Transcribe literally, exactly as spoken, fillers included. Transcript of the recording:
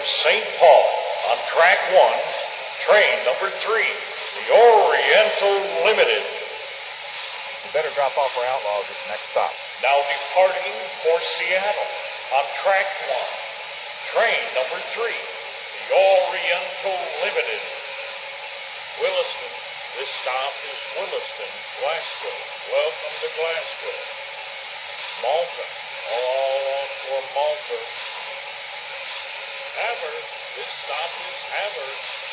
Saint Paul on track one, train number three, the Oriental Limited. You better drop off our Outlaws at the next stop. Now departing for Seattle on track one, train number three, the Oriental Limited. Williston. This stop is Williston, Glasgow. Welcome to Glasgow. Malta. All on for Malta. Havre. This stop is Havre.